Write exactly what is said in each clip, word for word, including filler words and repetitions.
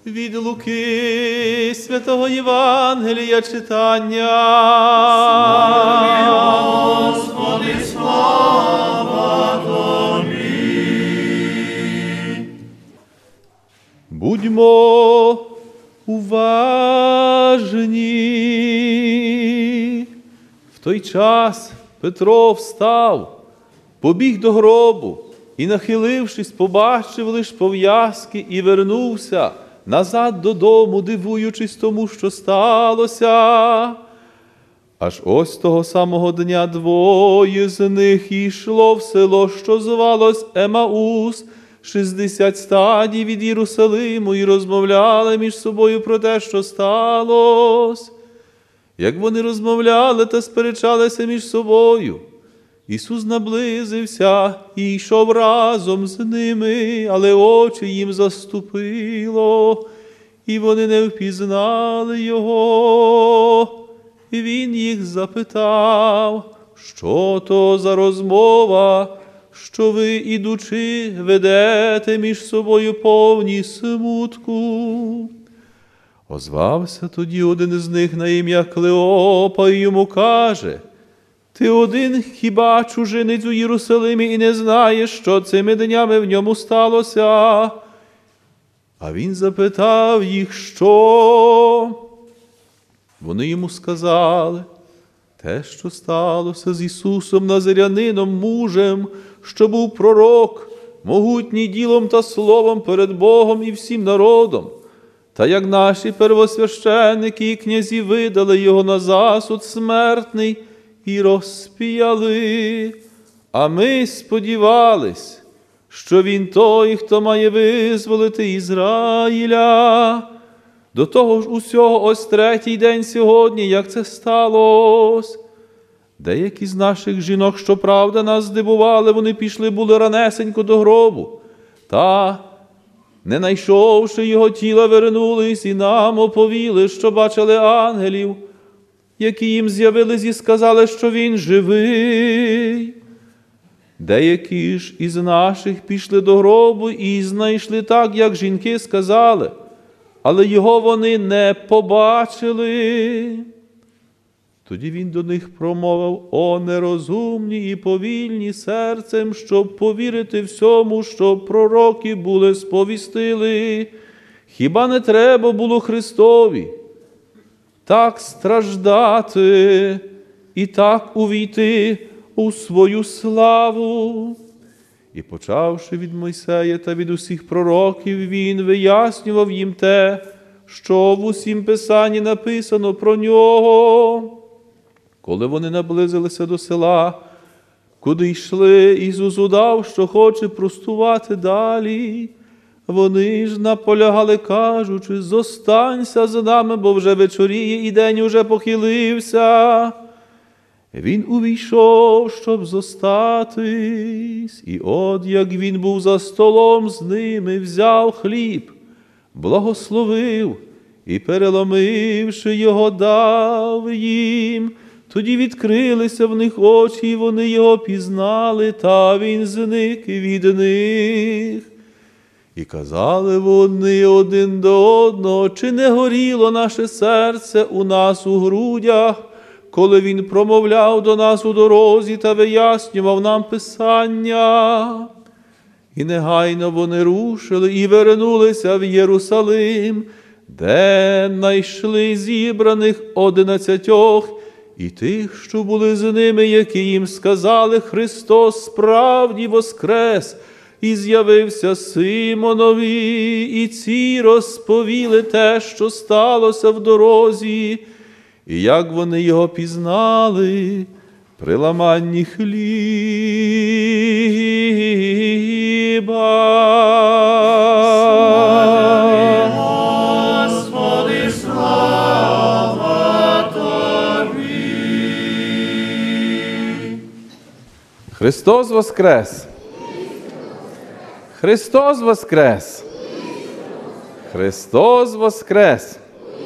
Від Луки святого Євангелія читання. Слава, Господи, слава Тобі. Будьмо уважні. В той час Петро встав, побіг до гробу і, нахилившись, побачив лиш пов'язки і вернувся назад додому, дивуючись тому, що сталося. Аж ось того самого дня двоє з них йшло в село, що звалось Емаус, шістдесят стадій від Єрусалиму, і розмовляли між собою про те, що сталося. Як вони розмовляли та сперечалися між собою, Ісус наблизився і йшов разом з ними, але очі їм заступило, і вони не впізнали Його. І Він їх запитав, що то за розмова, що ви, ідучи, ведете між собою повні смутку. Озвався тоді один із них на ім'я Клеопа і йому каже: ти один хіба чужинець у Єрусалимі і не знаєш, що цими днями в ньому сталося? А він запитав їх, що? Вони йому сказали: те, що сталося з Ісусом Назарянином, мужем, що був пророк, могутній ділом та словом перед Богом і всім народом. Та як наші первосвященники і князі видали його на засуд смертний і розп'яли, а ми сподівались, що він той, хто має визволити Ізраїля. До того ж усього ось третій день сьогодні, як це сталося. Деякі з наших жінок, щоправда, нас здивували, вони пішли були ранесенько до гробу, та, не найшовши його тіла, вернулись і нам оповіли, що бачили ангелів, які їм з'явились і сказали, що він живий. Деякі ж із наших пішли до гробу і знайшли так, як жінки сказали, але його вони не побачили. Тоді він до них промовив: о нерозумні і повільні серцем, щоб повірити всьому, що пророки були сповістили. Хіба не треба було Христові так страждати і так увійти у свою славу? І почавши від Мойсея та від усіх пророків, він вияснював їм те, що в усім Писанні написано про нього. Коли вони наблизилися до села, куди йшли, Ісус удав, що хоче простувати далі. Вони ж наполягали, кажучи: зостанься з нами, бо вже вечоріє і день уже похилився. Він увійшов, щоб зостатись, і от як він був за столом з ними, взяв хліб, благословив і, переломивши його, дав їм. Тоді відкрилися в них очі, і вони його пізнали, та він зник від них. І казали вони один до одного: чи не горіло наше серце у нас у грудях, коли він промовляв до нас у дорозі та вияснював нам Писання? І негайно вони рушили і вернулися в Єрусалим, де знайшли зібраних одинадцятьох і тих, що були з ними, які їм сказали: Христос справді воскрес і з'явився Симонові. І ці розповіли те, що сталося в дорозі, і як вони його пізнали при ламанні хліба. Господи, слава Тобі. Христос воскрес! Христос воскрес! Христос воскрес!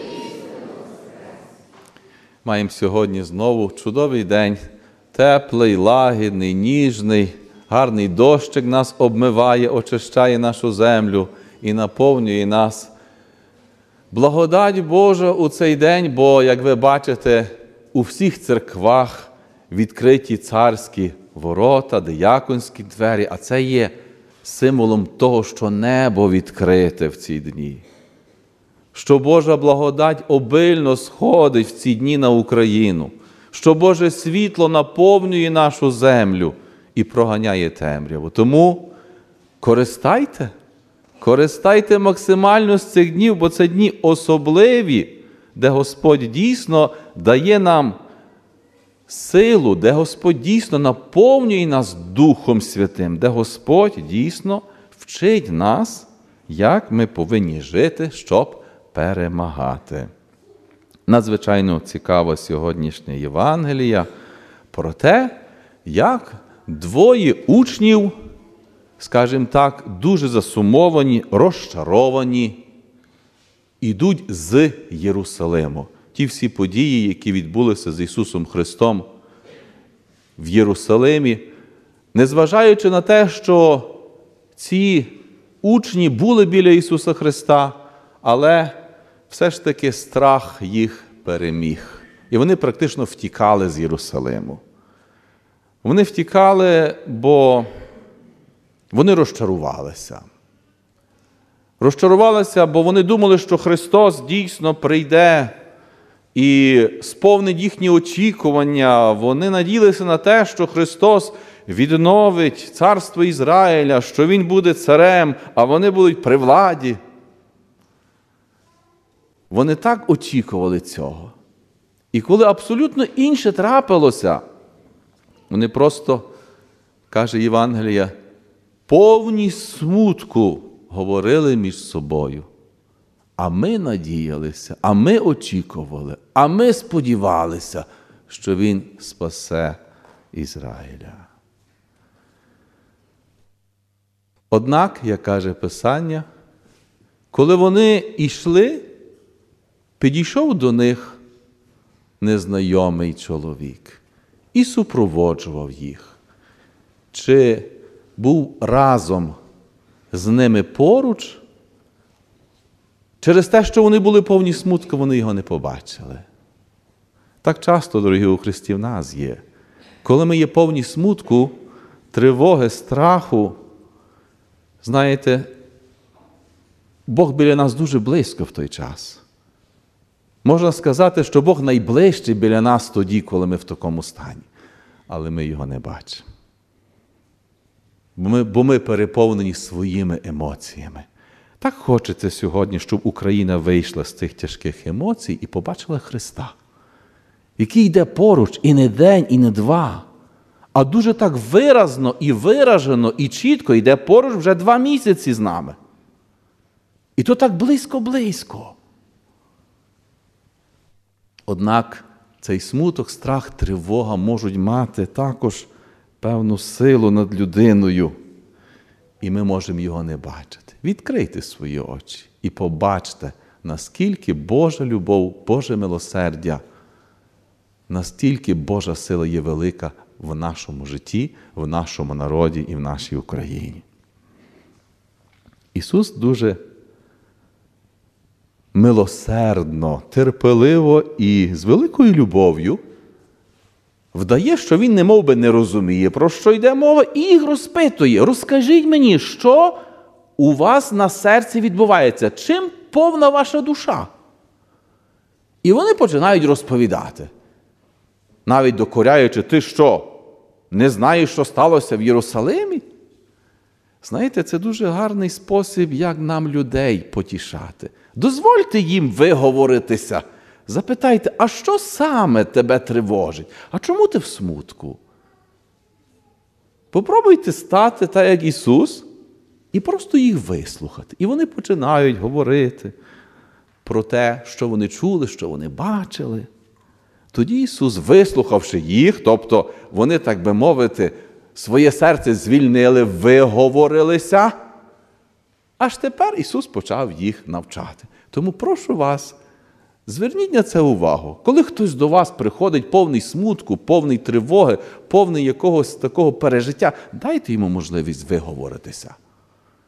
Маємо сьогодні знову чудовий день, теплий, лагідний, ніжний, гарний дощик нас обмиває, очищає нашу землю і наповнює нас Благодать Божа у цей день, бо, як ви бачите, у всіх церквах відкриті царські ворота, дияконські двері, а це є символом того, що небо відкрите в ці дні. Що Божа благодать обильно сходить в ці дні на Україну, що Боже світло наповнює нашу землю і проганяє темряву. Тому користайте, користайте максимально з цих днів, бо це дні особливі, де Господь дійсно дає нам силу, де Господь дійсно наповнює нас Духом Святим, де Господь дійсно вчить нас, як ми повинні жити, щоб перемагати. Надзвичайно цікава сьогоднішня Євангелія про те, як двоє учнів, скажімо так, дуже засумовані, розчаровані, ідуть з Єрусалиму. Ті всі події, які відбулися з Ісусом Христом в Єрусалимі, незважаючи на те, що ці учні були біля Ісуса Христа, але все ж таки страх їх переміг. І вони практично втікали з Єрусалиму. Вони втікали, бо вони розчарувалися. Розчарувалися, бо вони думали, що Христос дійсно прийде і сповнить їхні очікування. Вони надіялися на те, що Христос відновить царство Ізраїля, що Він буде царем, а вони будуть при владі. Вони так очікували цього. І коли абсолютно інше трапилося, вони просто, каже Євангелія, повні смутку говорили між собою. А ми надіялися, а ми очікували, а ми сподівалися, що Він спасе Ізраїля. Однак, як каже Писання, коли вони йшли, підійшов до них незнайомий чоловік і супроводжував їх. Чи був разом з ними поруч? Через те, що вони були повні смутку, вони його не побачили. Так часто, дорогі у Христі, в нас є. Коли ми є повні смутку, тривоги, страху, знаєте, Бог біля нас дуже близько в той час. Можна сказати, що Бог найближчий біля нас тоді, коли ми в такому стані. Але ми його не бачимо. Бо ми, бо ми переповнені своїми емоціями. Так хочеться сьогодні, щоб Україна вийшла з цих тяжких емоцій і побачила Христа, який йде поруч і не день, і не два, а дуже так виразно і виражено, і чітко йде поруч вже два місяці з нами. І то так близько-близько. Однак цей смуток, страх, тривога можуть мати також певну силу над людиною, і ми можемо його не бачити. Відкрийте свої очі і побачте, наскільки Божа любов, Боже милосердя, настільки Божа сила є велика в нашому житті, в нашому народі і в нашій Україні. Ісус дуже милосердно, терпеливо і з великою любов'ю вдає, що Він немов би не розуміє, про що йде мова, і їх розпитує. Розкажіть мені, що у вас на серці відбувається? Чим повна ваша душа? І вони починають розповідати. Навіть докоряючи, ти що, не знаєш, що сталося в Єрусалимі? Знаєте, це дуже гарний спосіб, як нам людей потішати. Дозвольте їм виговоритися. Запитайте, а що саме тебе тривожить? А чому ти в смутку? Попробуйте стати так, як Ісус, і просто їх вислухати. І вони починають говорити про те, що вони чули, що вони бачили. Тоді Ісус, вислухавши їх, тобто вони, так би мовити, своє серце звільнили, виговорилися, аж тепер Ісус почав їх навчати. Тому прошу вас, зверніть на це увагу. Коли хтось до вас приходить повний смутку, повний тривоги, повний якогось такого пережиття, дайте йому можливість виговоритися.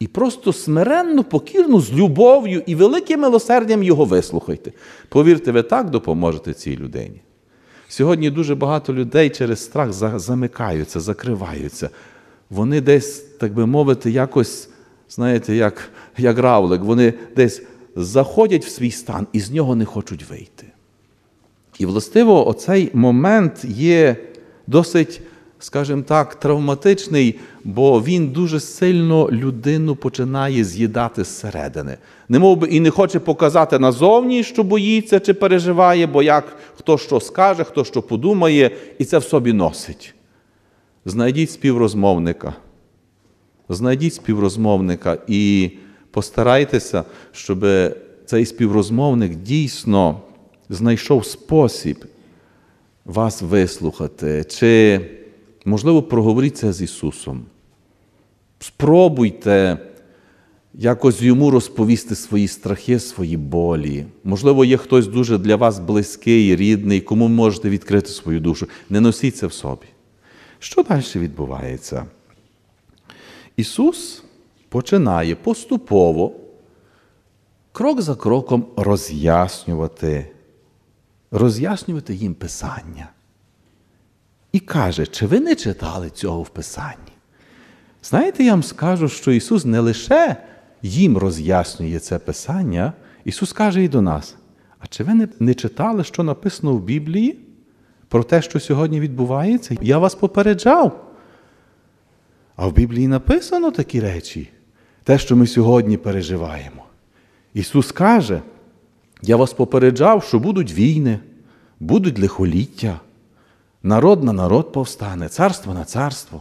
І просто смиренно, покірно, з любов'ю і великим милосердям його вислухайте. Повірте, ви так допоможете цій людині. Сьогодні дуже багато людей через страх замикаються, закриваються. Вони десь, так би мовити, якось, знаєте, як, як равлик, вони десь заходять в свій стан і з нього не хочуть вийти. І, властиво, оцей момент є досить, скажімо так, травматичний, бо він дуже сильно людину починає з'їдати зсередини. Немов би і не хоче показати назовні, що боїться чи переживає, бо як хто що скаже, хто що подумає, і це в собі носить. Знайдіть співрозмовника. Знайдіть співрозмовника і постарайтеся, щоб цей співрозмовник дійсно знайшов спосіб вас вислухати. Чи, можливо, проговоріться з Ісусом. Спробуйте якось йому розповісти свої страхи, свої болі. Можливо, є хтось дуже для вас близький, рідний, кому можете відкрити свою душу. Не носіть це в собі. Що далі відбувається? Ісус починає поступово, крок за кроком роз'яснювати, роз'яснювати їм Писання. І каже, чи ви не читали цього в Писанні? Знаєте, я вам скажу, що Ісус не лише їм роз'яснює це Писання, Ісус каже і до нас, а чи ви не читали, що написано в Біблії про те, що сьогодні відбувається? Я вас попереджав. А в Біблії написано такі речі, те, що ми сьогодні переживаємо. Ісус каже, я вас попереджав, що будуть війни, будуть лихоліття, народ на народ повстане, царство на царство.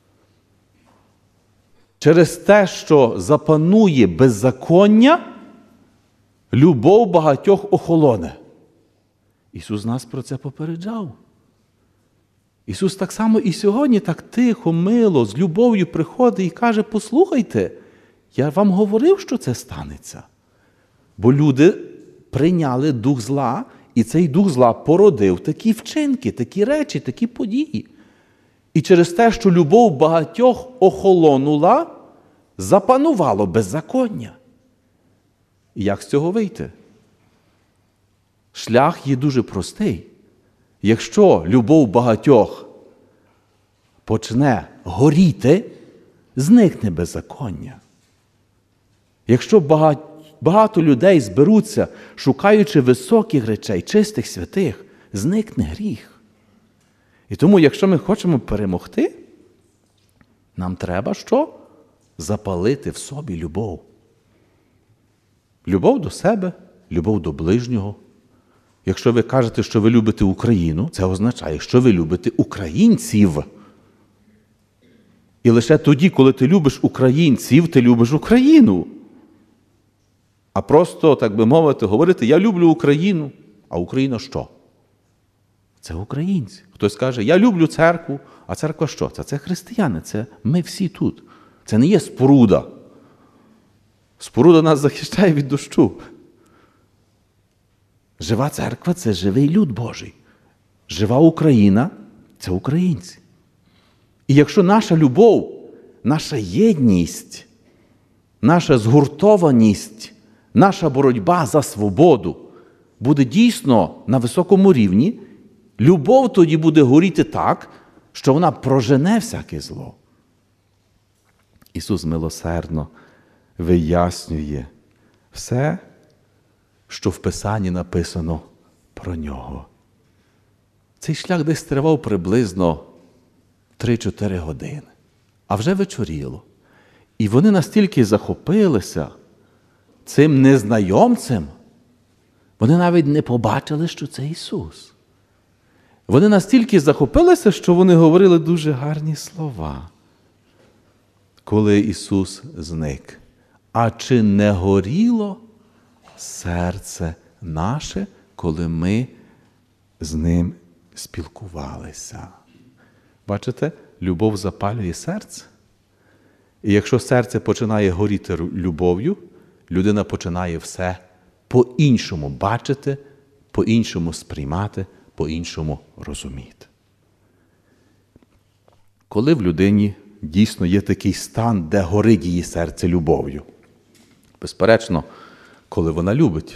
Через те, що запанує беззаконня, любов багатьох охолоне. Ісус нас про це попереджав. Ісус так само і сьогодні так тихо, мило, з любов'ю приходить і каже, послухайте, я вам говорив, що це станеться. Бо люди прийняли дух зла, і цей дух зла породив такі вчинки, такі речі, такі події. І через те, що любов багатьох охолонула, запанувало беззаконня. І як з цього вийти? Шлях є дуже простий. Якщо любов багатьох почне горіти, зникне беззаконня. Якщо багато, багато людей зберуться, шукаючи високих речей, чистих, святих, зникне гріх. І тому, якщо ми хочемо перемогти, нам треба що? Запалити в собі любов. Любов до себе, любов до ближнього. Якщо ви кажете, що ви любите Україну, це означає, що ви любите українців. І лише тоді, коли ти любиш українців, ти любиш Україну. А просто, так би мовити, говорити, я люблю Україну. А Україна що? Це українці. Хтось каже, я люблю церкву. А церква що? Це, це християни, це ми всі тут. Це не є споруда. Споруда нас захищає від дощу. Жива церква – це живий люд Божий. Жива Україна – це українці. І якщо наша любов, наша єдність, наша згуртованість, наша боротьба за свободу буде дійсно на високому рівні, любов тоді буде горіти так, що вона прожене всяке зло. Ісус милосердно вияснює все, що в Писанні написано про Нього. Цей шлях десь тривав приблизно три-чотири години. А вже вечоріло. І вони настільки захопилися цим незнайомцем, вони навіть не побачили, що це Ісус. Вони настільки захопилися, що вони говорили дуже гарні слова, коли Ісус зник. А чи не горіло серце наше, коли ми з Ним спілкувалися? Бачите, любов запалює серце. І якщо серце починає горіти любов'ю, людина починає все по-іншому бачити, по-іншому сприймати, по-іншому розуміти. Коли в людині дійсно є такий стан, де горить її серце любов'ю. Безперечно, коли вона любить.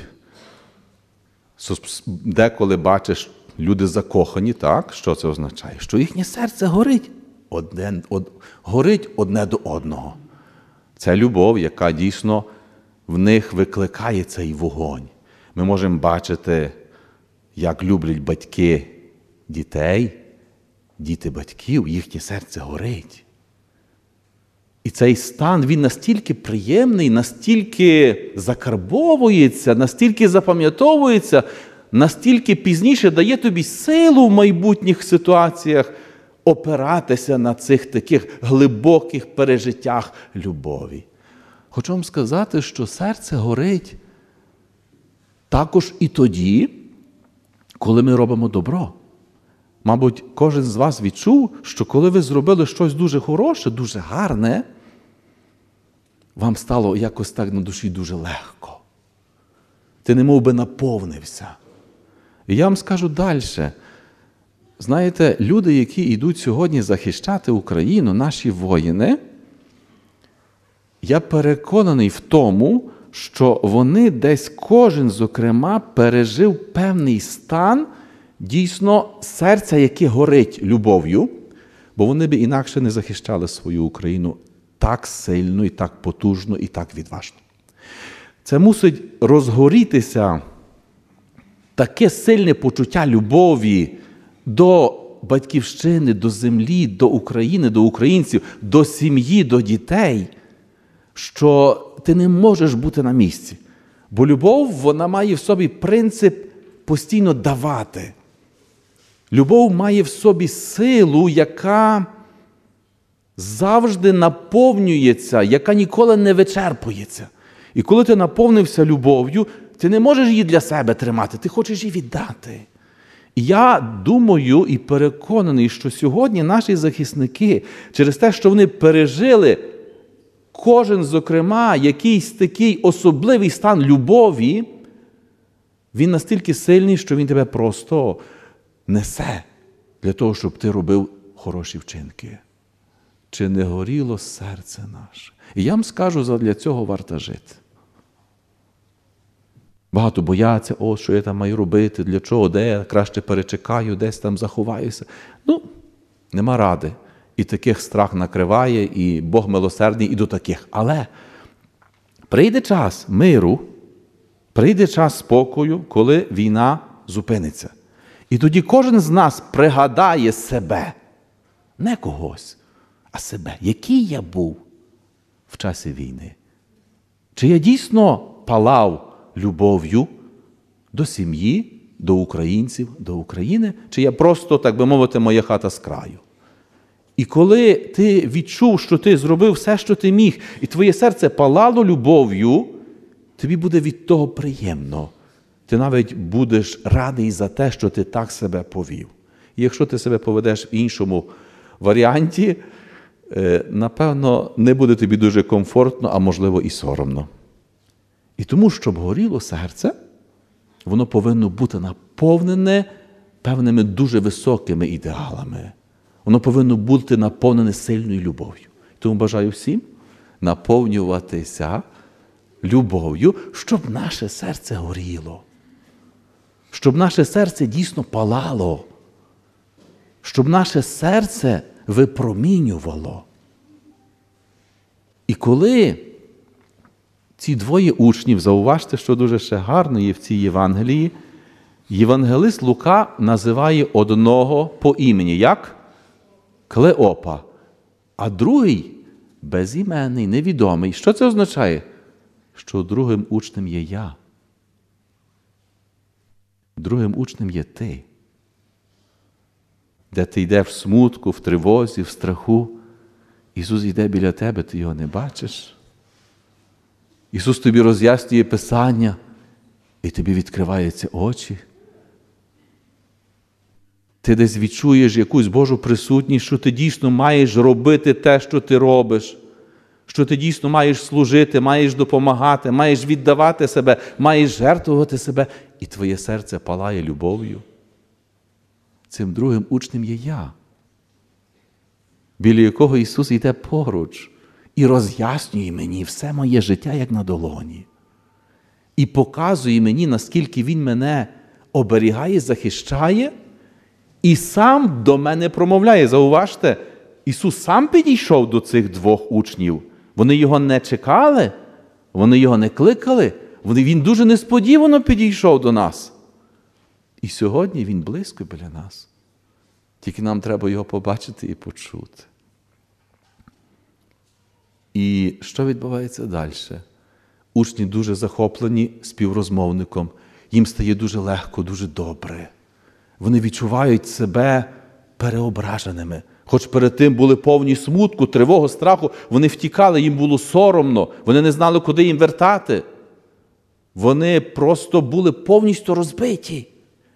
Деколи бачиш, люди закохані, так? Що це означає? Що їхнє серце горить одне, од, горить одне до одного. Це любов, яка дійсно в них викликає цей вогонь. Ми можемо бачити, як люблять батьки дітей, діти батьків, їхнє серце горить. І цей стан, він настільки приємний, настільки закарбовується, настільки запам'ятовується, настільки пізніше дає тобі силу в майбутніх ситуаціях опиратися на цих таких глибоких пережиттях любові. Хочу вам сказати, що серце горить також і тоді, коли ми робимо добро. Мабуть, кожен з вас відчув, що коли ви зробили щось дуже хороше, дуже гарне, вам стало якось так на душі дуже легко. Ти немов би наповнився. І я вам скажу далі. Знаєте, люди, які йдуть сьогодні захищати Україну, наші воїни, я переконаний в тому, що вони десь кожен, зокрема, пережив певний стан, дійсно, серця, яке горить любов'ю, бо вони б інакше не захищали свою Україну так сильно, і так потужно, і так відважно. Це мусить розгорітися таке сильне почуття любові до батьківщини, до землі, до України, до українців, до сім'ї, до дітей, що ти не можеш бути на місці. Бо любов, вона має в собі принцип постійно давати. Любов має в собі силу, яка завжди наповнюється, яка ніколи не вичерпується. І коли ти наповнився любов'ю, ти не можеш її для себе тримати, ти хочеш її віддати. І я думаю і переконаний, що сьогодні наші захисники, через те, що вони пережили кожен, зокрема, якийсь такий особливий стан любові, він настільки сильний, що він тебе просто несе для того, щоб ти робив хороші вчинки. Чи не горіло серце наше? І я вам скажу, задля цього варто жити. Багато бояться, о, що я там маю робити, для чого, де я краще перечекаю, десь там заховаюся. Ну, нема ради. І таких страх накриває, і Бог милосердний і до таких. Але прийде час миру, прийде час спокою, коли війна зупиниться. І тоді кожен з нас пригадає себе, не когось, а себе. Який я був в часі війни? Чи я дійсно палав любов'ю до сім'ї, до українців, до України? Чи я просто, так би мовити, моя хата з краю? І коли ти відчув, що ти зробив все, що ти міг, і твоє серце палало любов'ю, тобі буде від того приємно. Ти навіть будеш радий за те, що ти так себе повів. І якщо ти себе поведеш в іншому варіанті, напевно, не буде тобі дуже комфортно, а можливо і соромно. І тому, щоб горіло серце, воно повинно бути наповнене певними дуже високими ідеалами. Воно повинно бути наповнене сильною любов'ю. Тому бажаю всім наповнюватися любов'ю, щоб наше серце горіло. Щоб наше серце дійсно палало. Щоб наше серце випромінювало. І коли ці двоє учнів, зауважте, що дуже ще гарно є в цій Євангелії, євангелист Лука називає одного по імені. Як? Клеопа. А другий безіменний, невідомий. Що це означає? Що другим учнем є я. Другим учнем є ти. Де ти йдеш в смутку, в тривозі, в страху, Ісус йде біля тебе, ти його не бачиш. Ісус тобі роз'яснює Писання, і тобі відкриваються очі. Ти десь відчуєш якусь Божу присутність, що ти дійсно маєш робити те, що ти робиш, що ти дійсно маєш служити, маєш допомагати, маєш віддавати себе, маєш жертвувати себе, і твоє серце палає любов'ю. Цим другим учнем є я. біля якого Ісус йде поруч і роз'яснює мені все моє життя, як на долоні. І показує мені, наскільки Він мене оберігає, захищає, і сам до мене промовляє. Зауважте, Ісус сам підійшов до цих двох учнів. Вони Його не чекали, вони Його не кликали, Він дуже несподівано підійшов до нас. І сьогодні Він близько біля нас. Тільки нам треба Його побачити і почути. І що відбувається далі? Учні дуже захоплені співрозмовником. Їм стає дуже легко, дуже добре. Вони відчувають себе переображеними. Хоч перед тим були повні смутку, тривоги, страху, вони втікали, їм було соромно, вони не знали, куди їм вертати. Вони просто були повністю розбиті.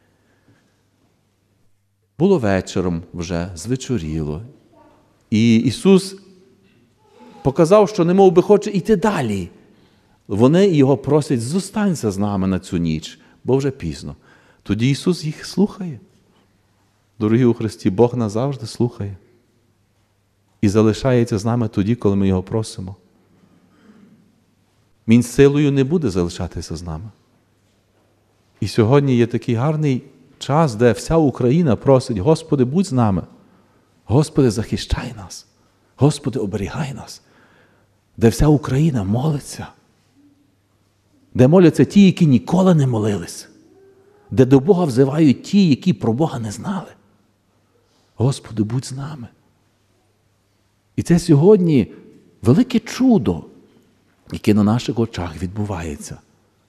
Було вечором вже, звечоріло. І Ісус показав, що немов би хоче йти далі. Вони Його просять, зостанься з нами на цю ніч, бо вже пізно. Тоді Ісус їх слухає. Дорогі у Христі, Бог нас завжди слухає. І залишається з нами тоді, коли ми Його просимо. Він силою не буде залишатися з нами. І сьогодні є такий гарний час, де вся Україна просить: Господи, будь з нами. Господи, захищай нас. Господи, оберігай нас. Де вся Україна молиться. Де моляться ті, які ніколи не молились. Де до Бога взивають ті, які про Бога не знали. Господи, будь з нами. І це сьогодні велике чудо, яке на наших очах відбувається.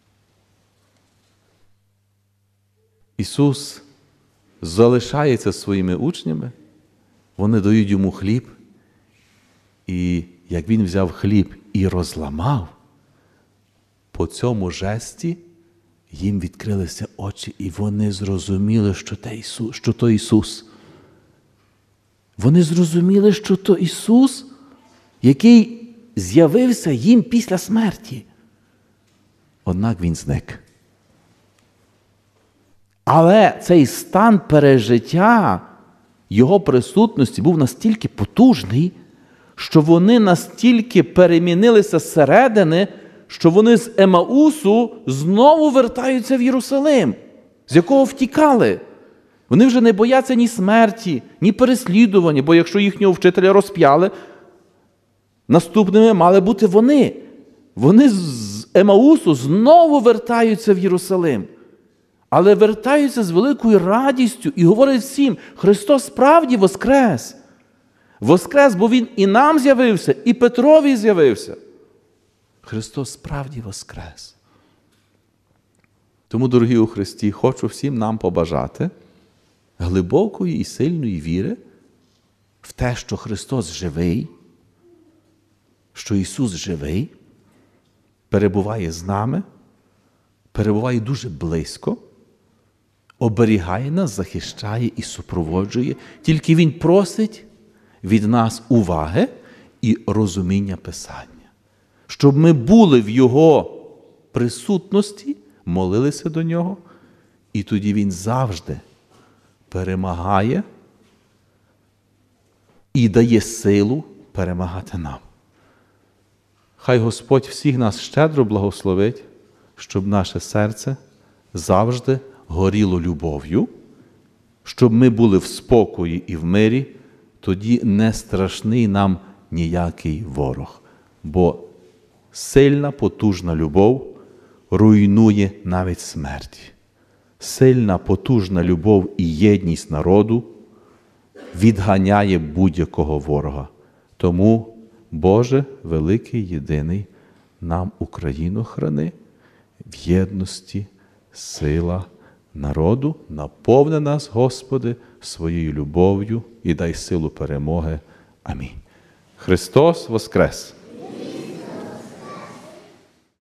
Ісус залишається своїми учнями, вони дають Йому хліб, і як Він взяв хліб і розламав, по цьому жесті їм відкрилися очі, і вони зрозуміли, що то Ісус. Що то Ісус. Вони зрозуміли, що то Ісус, який з'явився їм після смерті. Однак Він зник. Але цей стан пережиття Його присутності був настільки потужний, що вони настільки перемінилися зсередини, що вони з Емаусу знову вертаються в Єрусалим, з якого втікали. Вони вже не бояться ні смерті, ні переслідування, бо якщо їхнього вчителя розп'яли, наступними мали бути вони. Вони з Емаусу знову вертаються в Єрусалим. Але вертаються з великою радістю і говорять всім: Христос справді воскрес. Воскрес, бо Він і нам з'явився, і Петрові з'явився. Христос справді воскрес. Тому, дорогі у Христі, хочу всім нам побажати глибокої і сильної віри в те, що Христос живий, що Ісус живий, перебуває з нами, перебуває дуже близько, оберігає нас, захищає і супроводжує. Тільки Він просить від нас уваги і розуміння Писання. Щоб ми були в Його присутності, молилися до Нього, і тоді Він завжди перемагає і дає силу перемагати нам. Хай Господь всіх нас щедро благословить, щоб наше серце завжди горіло любов'ю, щоб ми були в спокої і в мирі, тоді не страшний нам ніякий ворог. Бо сильна, потужна любов руйнує навіть смерть. Сильна, потужна любов і єдність народу відганяє будь-якого ворога. Тому, Боже, великий, єдиний, нам Україну храни в єдності, сила народу, наповни нас, Господи, своєю любов'ю і дай силу перемоги. Амінь. Христос воскрес!